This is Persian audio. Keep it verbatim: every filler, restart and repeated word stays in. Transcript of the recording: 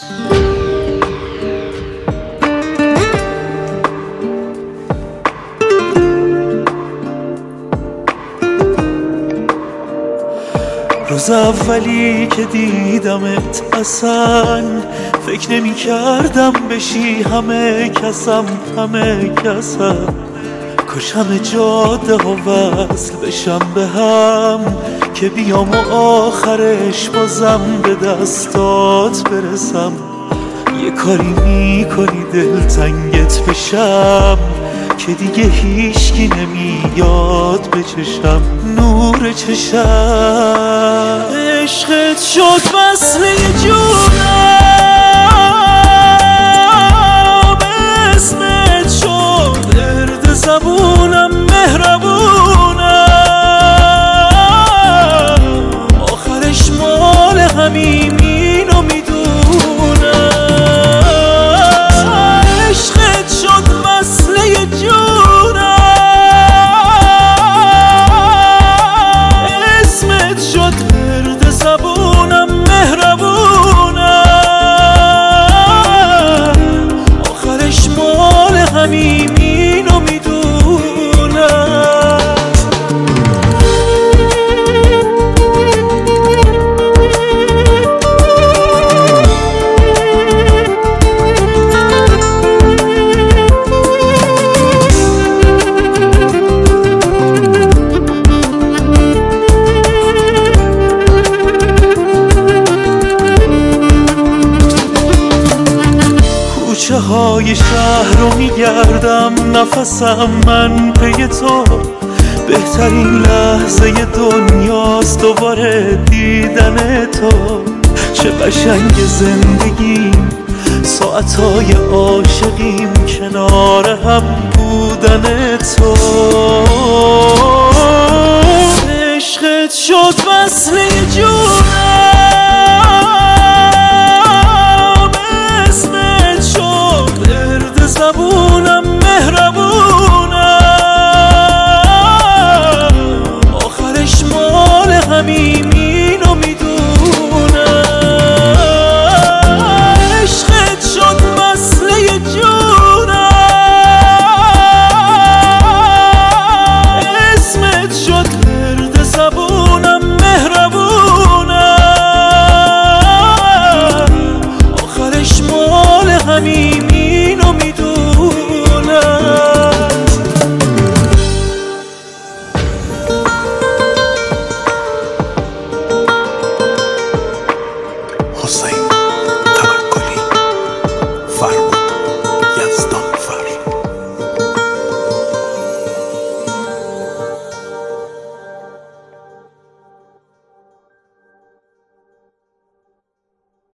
روز اولی که دیدمت اصلا فکر نمی کردم بشی همه کسم همه کسم. کاش همه جاده ها وصل بشم به هم که بیام و آخرش بازم به دستات برسم. یه کاری میکنی دلتنگت بشم که دیگه هیچکی نمیاد به چشم نور چشم. عشقت شد وصله جونم، اسمت شد ارد زبونم، مهربونم، آخرش مال همیم اینو میدونم. عشقت شد وصله جونم، اسمت شد ورد زبونم، مهربونم، آخرش مال همیم اینو میدونم. کوچه های شهر رو میگردم، نفسم من پی تو. بهترین لحظه دنیاست دوباره دیدن تو. چه قشنگ زندگیم، ساعتهای عاشقیم، کنار هم بودن تو. عشقت شد وصله جون